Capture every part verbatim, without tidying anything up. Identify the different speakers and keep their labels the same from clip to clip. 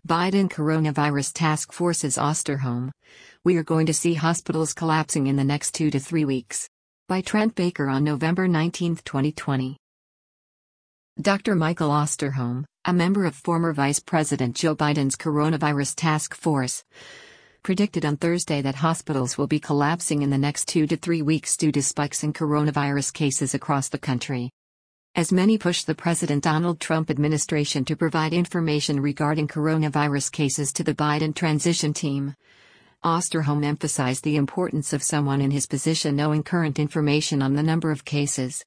Speaker 1: Biden Coronavirus Task Force's Osterholm. We are going to see hospitals collapsing in the next two to three weeks. By Trent Baker on November nineteenth, twenty twenty. Doctor Michael Osterholm, a member of former Vice President Joe Biden's Coronavirus Task Force, predicted on Thursday that hospitals will be collapsing in the next two to three weeks due to spikes in coronavirus cases across the country. As many push the President Donald Trump administration to provide information regarding coronavirus cases to the Biden transition team, Osterholm emphasized the importance of someone in his position knowing current information on the number of cases.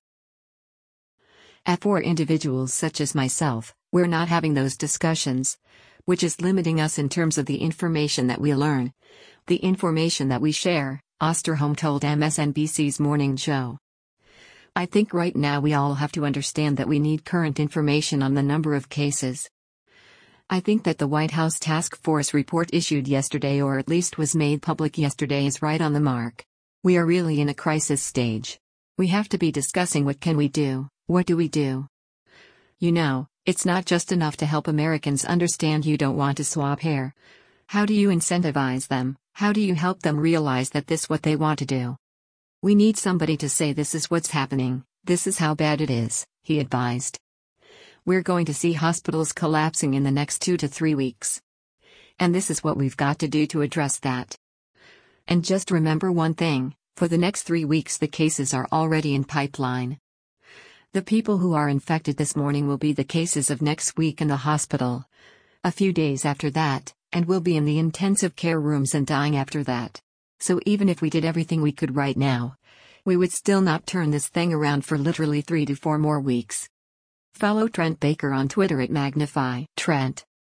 Speaker 1: For individuals such as myself, we're not having those discussions, which is limiting us in terms of the information that we learn, the information that we share, Osterholm told M S N B C's Morning Joe. I think right now we all have to understand that we need current information on the number of cases. I think that the White House Task Force report issued yesterday, or at least was made public yesterday, is right on the mark. We are really in a crisis stage. We have to be discussing what can we do, what do we do. You know, it's not just enough to help Americans understand you don't want to swap hair. How do you incentivize them? How do you help them realize that this is what they want to do? We need somebody to say this is what's happening, this is how bad it is, he advised. We're going to see hospitals collapsing in the next two to three weeks. And this is what we've got to do to address that. And just remember one thing, for the next three weeks the cases are already in pipeline. The people who are infected this morning will be the cases of next week in the hospital. A few days after that, and will be in the intensive care rooms and dying after that. So even if we did everything we could right now, we would still not turn this thing around for literally three to four more weeks. Follow Trent Baker on Twitter at Magnify Trent.